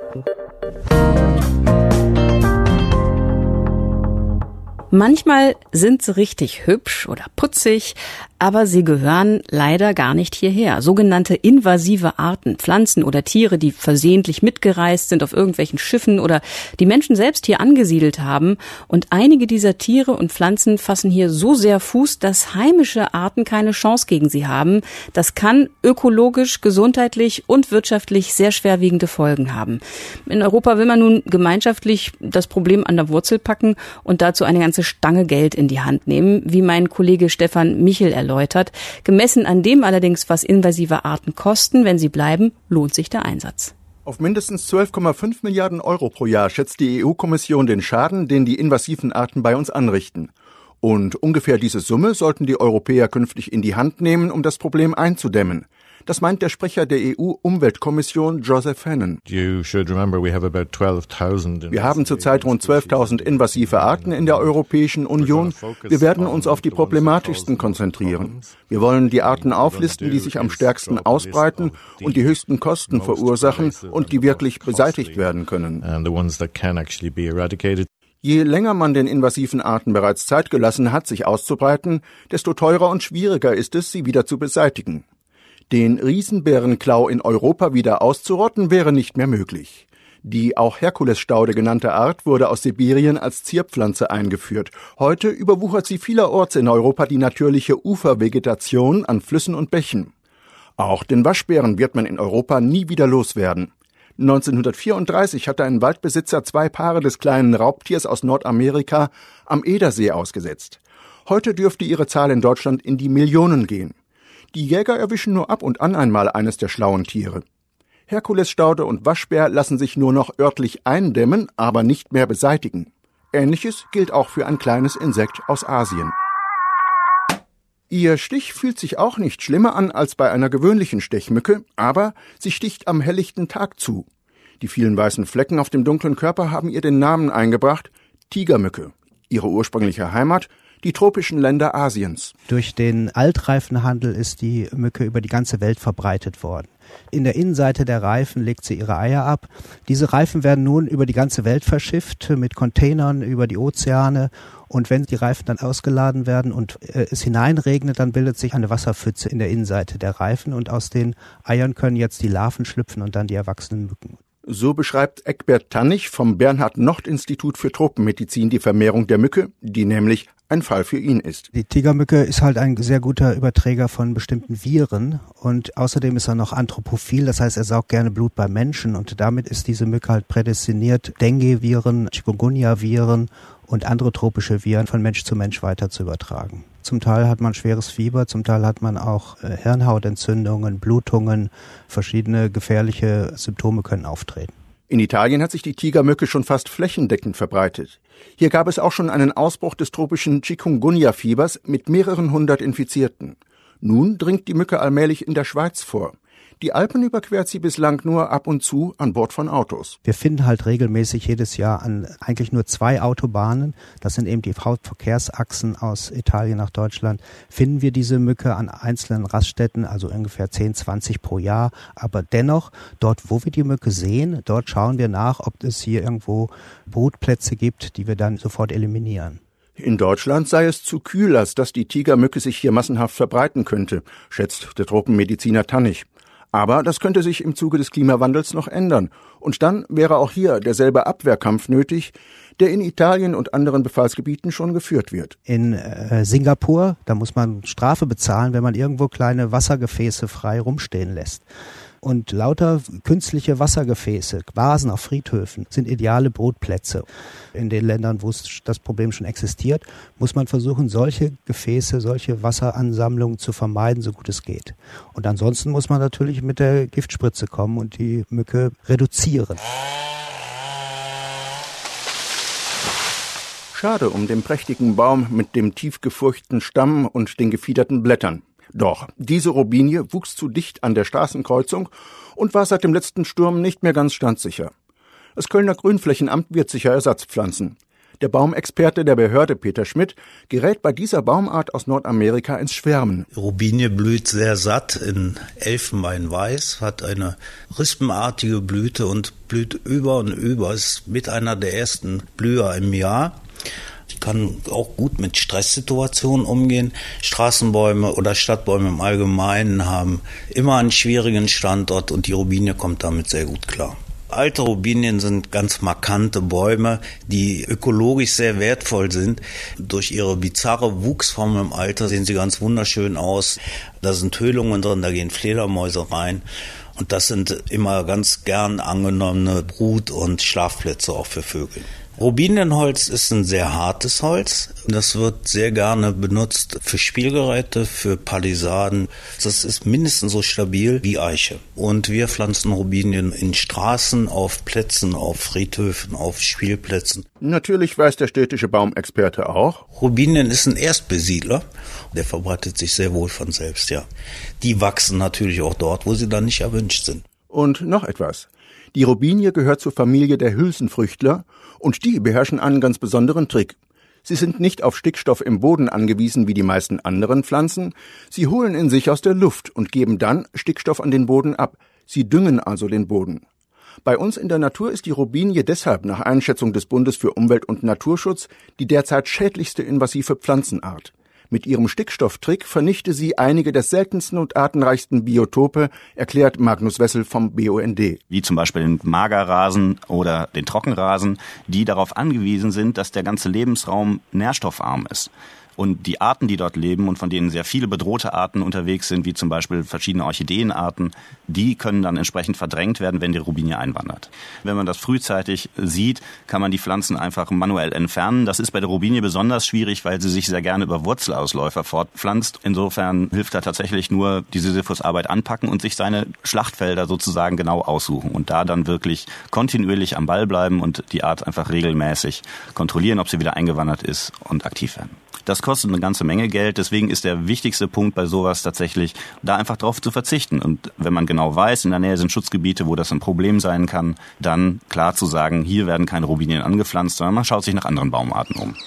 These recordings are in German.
Manchmal sind sie richtig hübsch oder putzig, aber sie gehören leider gar nicht hierher. Sogenannte invasive Arten, Pflanzen oder Tiere, die versehentlich mitgereist sind auf irgendwelchen Schiffen oder die Menschen selbst hier angesiedelt haben. Und einige dieser Tiere und Pflanzen fassen hier so sehr Fuß, dass heimische Arten keine Chance gegen sie haben. Das kann ökologisch, gesundheitlich und wirtschaftlich sehr schwerwiegende Folgen haben. In Europa will man nun gemeinschaftlich das Problem an der Wurzel packen und dazu eine ganze Stange Geld in die Hand nehmen, wie mein Kollege Stefan Michel erläutert. Gemessen an dem allerdings, was invasive Arten kosten, wenn sie bleiben, lohnt sich der Einsatz. Auf mindestens 12,5 Milliarden Euro pro Jahr schätzt die EU-Kommission den Schaden, den die invasiven Arten bei uns anrichten. Und ungefähr diese Summe sollten die Europäer künftig in die Hand nehmen, um das Problem einzudämmen. Das meint der Sprecher der EU-Umweltkommission, Joseph Hannan. Wir haben zurzeit rund 12.000 invasive Arten in der Europäischen Union. Wir werden uns auf die problematischsten konzentrieren. Wir wollen die Arten auflisten, die sich am stärksten ausbreiten und die höchsten Kosten verursachen und die wirklich beseitigt werden können. Je länger man den invasiven Arten bereits Zeit gelassen hat, sich auszubreiten, desto teurer und schwieriger ist es, sie wieder zu beseitigen. Den Riesenbärenklau in Europa wieder auszurotten, wäre nicht mehr möglich. Die auch Herkulesstaude genannte Art wurde aus Sibirien als Zierpflanze eingeführt. Heute überwuchert sie vielerorts in Europa die natürliche Ufervegetation an Flüssen und Bächen. Auch den Waschbären wird man in Europa nie wieder loswerden. 1934 hatte ein Waldbesitzer 2 Paare des kleinen Raubtiers aus Nordamerika am Edersee ausgesetzt. Heute dürfte ihre Zahl in Deutschland in die Millionen gehen. Die Jäger erwischen nur ab und an einmal eines der schlauen Tiere. Herkulesstaude und Waschbär lassen sich nur noch örtlich eindämmen, aber nicht mehr beseitigen. Ähnliches gilt auch für ein kleines Insekt aus Asien. Ihr Stich fühlt sich auch nicht schlimmer an als bei einer gewöhnlichen Stechmücke, aber sie sticht am helllichten Tag zu. Die vielen weißen Flecken auf dem dunklen Körper haben ihr den Namen eingebracht: Tigermücke. Ihre ursprüngliche Heimat: die tropischen Länder Asiens. Durch den Altreifenhandel ist die Mücke über die ganze Welt verbreitet worden. In der Innenseite der Reifen legt sie ihre Eier ab. Diese Reifen werden nun über die ganze Welt verschifft, mit Containern über die Ozeane. Und wenn die Reifen dann ausgeladen werden und es hineinregnet, dann bildet sich eine Wasserpfütze in der Innenseite der Reifen. Und aus den Eiern können jetzt die Larven schlüpfen und dann die erwachsenen Mücken. So beschreibt Egbert Tannig vom Bernhard-Nocht-Institut für Tropenmedizin die Vermehrung der Mücke, die nämlich ein Fall für ihn ist. Die Tigermücke ist halt ein sehr guter Überträger von bestimmten Viren und außerdem ist er noch anthropophil, das heißt, er saugt gerne Blut bei Menschen und damit ist diese Mücke halt prädestiniert, Dengue-Viren, Chikungunya-Viren und andere tropische Viren von Mensch zu Mensch weiter zu übertragen. Zum Teil hat man schweres Fieber, zum Teil hat man auch Hirnhautentzündungen, Blutungen, verschiedene gefährliche Symptome können auftreten. In Italien hat sich die Tigermücke schon fast flächendeckend verbreitet. Hier gab es auch schon einen Ausbruch des tropischen Chikungunya-Fiebers mit mehreren hundert Infizierten. Nun dringt die Mücke allmählich in der Schweiz vor. Die Alpen überquert sie bislang nur ab und zu an Bord von Autos. Wir finden halt regelmäßig jedes Jahr an eigentlich nur 2 Autobahnen, das sind eben die Hauptverkehrsachsen aus Italien nach Deutschland, finden wir diese Mücke an einzelnen Raststätten, also ungefähr 10, 20 pro Jahr. Aber dennoch, dort wo wir die Mücke sehen, dort schauen wir nach, ob es hier irgendwo Brutplätze gibt, die wir dann sofort eliminieren. In Deutschland sei es zu kühl, als dass die Tigermücke sich hier massenhaft verbreiten könnte, schätzt der Tropenmediziner Tannig. Aber das könnte sich im Zuge des Klimawandels noch ändern. Und dann wäre auch hier derselbe Abwehrkampf nötig, der in Italien und anderen Befallsgebieten schon geführt wird. In Singapur, da muss man Strafe bezahlen, wenn man irgendwo kleine Wassergefäße frei rumstehen lässt. Und lauter künstliche Wassergefäße, Vasen auf Friedhöfen, sind ideale Brutplätze. In den Ländern, wo das Problem schon existiert, muss man versuchen, solche Gefäße, solche Wasseransammlungen zu vermeiden, so gut es geht. Und ansonsten muss man natürlich mit der Giftspritze kommen und die Mücke reduzieren. Schade um den prächtigen Baum mit dem tief gefurchten Stamm und den gefiederten Blättern. Doch diese Robinie wuchs zu dicht an der Straßenkreuzung und war seit dem letzten Sturm nicht mehr ganz standsicher. Das Kölner Grünflächenamt wird sicher Ersatz pflanzen. Der Baumexperte der Behörde Peter Schmidt gerät bei dieser Baumart aus Nordamerika ins Schwärmen. Robinie blüht sehr satt in Elfenbeinweiß, hat eine rispenartige Blüte und blüht über und über, ist mit einer der ersten Blüher im Jahr. Die kann auch gut mit Stresssituationen umgehen. Straßenbäume oder Stadtbäume im Allgemeinen haben immer einen schwierigen Standort und die Robinie kommt damit sehr gut klar. Alte Robinien sind ganz markante Bäume, die ökologisch sehr wertvoll sind. Durch ihre bizarre Wuchsform im Alter sehen sie ganz wunderschön aus. Da sind Höhlungen drin, da gehen Fledermäuse rein. Und das sind immer ganz gern angenommene Brut- und Schlafplätze auch für Vögel. Robinienholz ist ein sehr hartes Holz. Das wird sehr gerne benutzt für Spielgeräte, für Palisaden. Das ist mindestens so stabil wie Eiche. Und wir pflanzen Robinien in Straßen, auf Plätzen, auf Friedhöfen, auf Spielplätzen. Natürlich weiß der städtische Baumexperte auch: Robinien ist ein Erstbesiedler. Der verbreitet sich sehr wohl von selbst, ja. Die wachsen natürlich auch dort, wo sie dann nicht erwünscht sind. Und noch etwas. Die Robinie gehört zur Familie der Hülsenfrüchtler und die beherrschen einen ganz besonderen Trick. Sie sind nicht auf Stickstoff im Boden angewiesen wie die meisten anderen Pflanzen. Sie holen ihn sich aus der Luft und geben dann Stickstoff an den Boden ab. Sie düngen also den Boden. Bei uns in der Natur ist die Robinie deshalb nach Einschätzung des Bundes für Umwelt und Naturschutz die derzeit schädlichste invasive Pflanzenart. Mit ihrem Stickstofftrick vernichte sie einige der seltensten und artenreichsten Biotope, erklärt Magnus Wessel vom BUND. Wie zum Beispiel den Magerrasen oder den Trockenrasen, die darauf angewiesen sind, dass der ganze Lebensraum nährstoffarm ist. Und die Arten, die dort leben und von denen sehr viele bedrohte Arten unterwegs sind, wie zum Beispiel verschiedene Orchideenarten, die können dann entsprechend verdrängt werden, wenn die Robinie einwandert. Wenn man das frühzeitig sieht, kann man die Pflanzen einfach manuell entfernen. Das ist bei der Robinie besonders schwierig, weil sie sich sehr gerne über Wurzelausläufer fortpflanzt. Insofern hilft da tatsächlich nur die Sisyphusarbeit anpacken und sich seine Schlachtfelder sozusagen genau aussuchen und da dann wirklich kontinuierlich am Ball bleiben und die Art einfach regelmäßig kontrollieren, ob sie wieder eingewandert ist und aktiv werden. Das kostet eine ganze Menge Geld, deswegen ist der wichtigste Punkt bei sowas tatsächlich, da einfach drauf zu verzichten. Und wenn man genau weiß, in der Nähe sind Schutzgebiete, wo das ein Problem sein kann, dann klar zu sagen, hier werden keine Robinien angepflanzt, sondern man schaut sich nach anderen Baumarten um.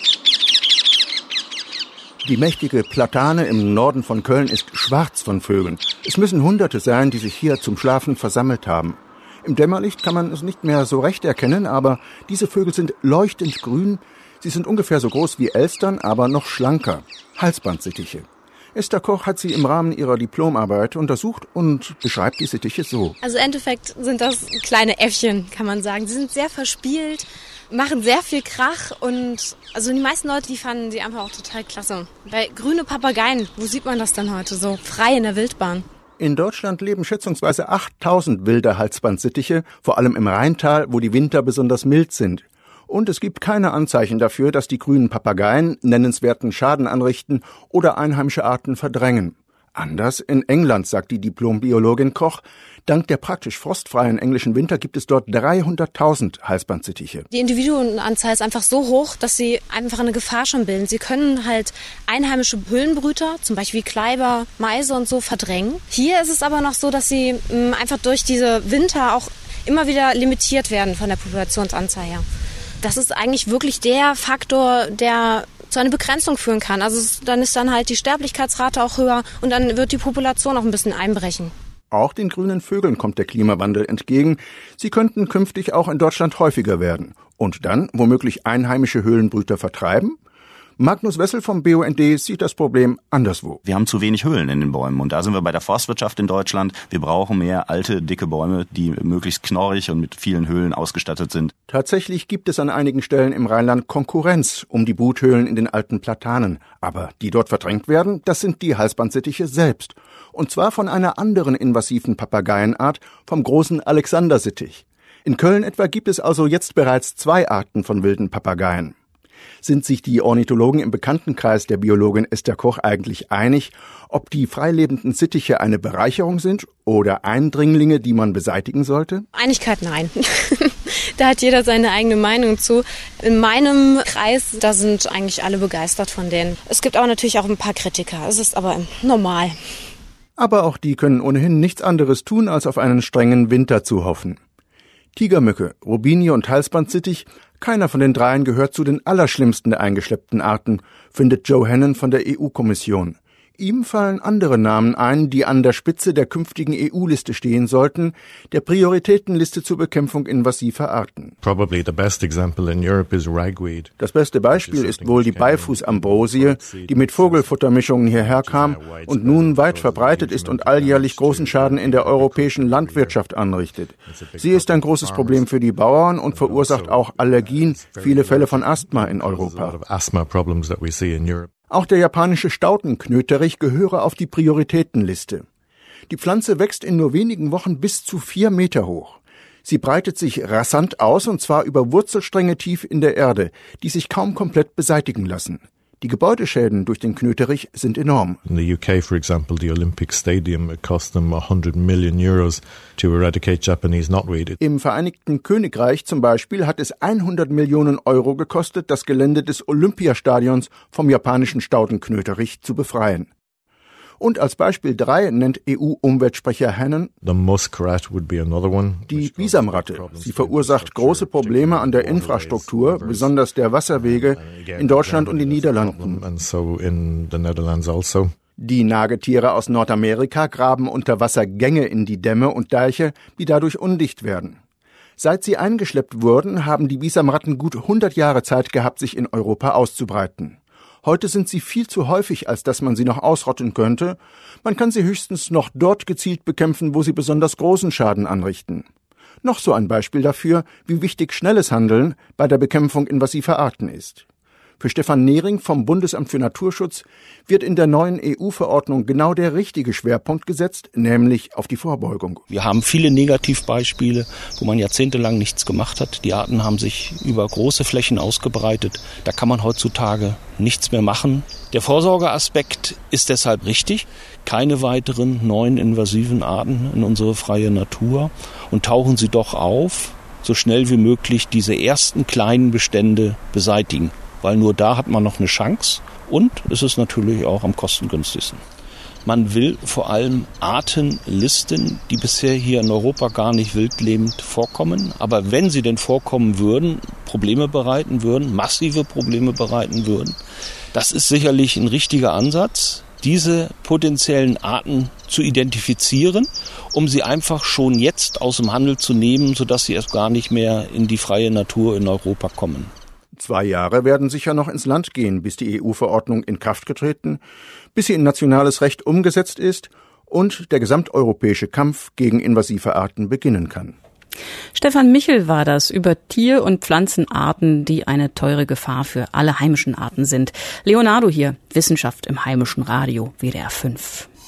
Die mächtige Platane im Norden von Köln ist schwarz von Vögeln. Es müssen Hunderte sein, die sich hier zum Schlafen versammelt haben. Im Dämmerlicht kann man es nicht mehr so recht erkennen, aber diese Vögel sind leuchtend grün. Sie sind ungefähr so groß wie Elstern, aber noch schlanker. Halsbandsittiche. Esther Koch hat sie im Rahmen ihrer Diplomarbeit untersucht und beschreibt die Sittiche so. Also im Endeffekt sind das kleine Äffchen, kann man sagen. Sie sind sehr verspielt, machen sehr viel Krach und also die meisten Leute, die fanden sie einfach auch total klasse. Weil grüne Papageien, wo sieht man das denn heute so? Frei in der Wildbahn. In Deutschland leben schätzungsweise 8000 wilde Halsbandsittiche, vor allem im Rheintal, wo die Winter besonders mild sind. Und es gibt keine Anzeichen dafür, dass die grünen Papageien nennenswerten Schaden anrichten oder einheimische Arten verdrängen. Anders in England, sagt die Diplombiologin Koch. Dank der praktisch frostfreien englischen Winter gibt es dort 300.000 Halsbandsittiche. Die Individuenanzahl ist einfach so hoch, dass sie einfach eine Gefahr schon bilden. Sie können halt einheimische Höhlenbrüter, zum Beispiel Kleiber, Meise und so, verdrängen. Hier ist es aber noch so, dass sie einfach durch diese Winter auch immer wieder limitiert werden von der Populationsanzahl her. Das ist eigentlich wirklich der Faktor, der zu einer Begrenzung führen kann. Also dann ist dann halt die Sterblichkeitsrate auch höher und dann wird die Population auch ein bisschen einbrechen. Auch den grünen Vögeln kommt der Klimawandel entgegen. Sie könnten künftig auch in Deutschland häufiger werden und dann womöglich einheimische Höhlenbrüter vertreiben. Magnus Wessel vom BUND sieht das Problem anderswo. Wir haben zu wenig Höhlen in den Bäumen und da sind wir bei der Forstwirtschaft in Deutschland. Wir brauchen mehr alte, dicke Bäume, die möglichst knorrig und mit vielen Höhlen ausgestattet sind. Tatsächlich gibt es an einigen Stellen im Rheinland Konkurrenz um die Bruthöhlen in den alten Platanen. Aber die dort verdrängt werden, das sind die Halsbandsittiche selbst. Und zwar von einer anderen invasiven Papageienart, vom großen Alexandersittich. In Köln etwa gibt es also jetzt bereits 2 Arten von wilden Papageien. Sind sich die Ornithologen im Bekanntenkreis der Biologin Esther Koch eigentlich einig, ob die freilebenden Sittiche eine Bereicherung sind oder Eindringlinge, die man beseitigen sollte? Einigkeit nein. Da hat jeder seine eigene Meinung zu. In meinem Kreis, da sind eigentlich alle begeistert von denen. Es gibt aber natürlich auch ein paar Kritiker. Es ist aber normal. Aber auch die können ohnehin nichts anderes tun, als auf einen strengen Winter zu hoffen. Tigermücke, Robinie und Halsbandsittich, keiner von den dreien gehört zu den allerschlimmsten der eingeschleppten Arten, findet Joe Hannon von der EU-Kommission. Ihm fallen andere Namen ein, die an der Spitze der künftigen EU-Liste stehen sollten, der Prioritätenliste zur Bekämpfung invasiver Arten. Das beste Beispiel ist wohl die Beifußambrosie, die mit Vogelfuttermischungen hierher kam und nun weit verbreitet ist und alljährlich großen Schaden in der europäischen Landwirtschaft anrichtet. Sie ist ein großes Problem für die Bauern und verursacht auch Allergien, viele Fälle von Asthma in Europa. Auch der japanische Stautenknöterich gehöre auf die Prioritätenliste. Die Pflanze wächst in nur wenigen Wochen bis zu 4 Meter hoch. Sie breitet sich rasant aus, und zwar über Wurzelstränge tief in der Erde, die sich kaum komplett beseitigen lassen. Die Gebäudeschäden durch den Knöterich sind enorm. In the UK, for example, the Olympic Stadium, it cost them 100 million euros to eradicate Japanese knotweed. Im Vereinigten Königreich zum Beispiel hat es 100 Millionen Euro gekostet, das Gelände des Olympiastadions vom japanischen Stautenknöterich zu befreien. Und als Beispiel 3 nennt EU-Umweltsprecher Hannon die Bisamratte. Sie verursacht große Probleme an der Infrastruktur, besonders der Wasserwege in Deutschland und den Niederlanden. Die Nagetiere aus Nordamerika graben unter Wasser Gänge in die Dämme und Deiche, die dadurch undicht werden. Seit sie eingeschleppt wurden, haben die Bisamratten gut 100 Jahre Zeit gehabt, sich in Europa auszubreiten. Heute sind sie viel zu häufig, als dass man sie noch ausrotten könnte. Man kann sie höchstens noch dort gezielt bekämpfen, wo sie besonders großen Schaden anrichten. Noch so ein Beispiel dafür, wie wichtig schnelles Handeln bei der Bekämpfung invasiver Arten ist. Für Stefan Nehring vom Bundesamt für Naturschutz wird in der neuen EU-Verordnung genau der richtige Schwerpunkt gesetzt, nämlich auf die Vorbeugung. Wir haben viele Negativbeispiele, wo man jahrzehntelang nichts gemacht hat. Die Arten haben sich über große Flächen ausgebreitet. Da kann man heutzutage nichts mehr machen. Der Vorsorgeaspekt ist deshalb richtig. Keine weiteren neuen invasiven Arten in unsere freie Natur. Und tauchen sie doch auf, so schnell wie möglich diese ersten kleinen Bestände beseitigen. Weil nur da hat man noch eine Chance und es ist natürlich auch am kostengünstigsten. Man will vor allem Arten listen, die bisher hier in Europa gar nicht wildlebend vorkommen. Aber wenn sie denn vorkommen würden, Probleme bereiten würden, massive Probleme bereiten würden, das ist sicherlich ein richtiger Ansatz, diese potenziellen Arten zu identifizieren, um sie einfach schon jetzt aus dem Handel zu nehmen, sodass sie erst gar nicht mehr in die freie Natur in Europa kommen. 2 Jahre werden sicher noch ins Land gehen, bis die EU-Verordnung in Kraft getreten, bis sie in nationales Recht umgesetzt ist und der gesamteuropäische Kampf gegen invasive Arten beginnen kann. Stefan Michel war das über Tier- und Pflanzenarten, die eine teure Gefahr für alle heimischen Arten sind. Leonardo hier, Wissenschaft im Heimischen Radio, WDR 5.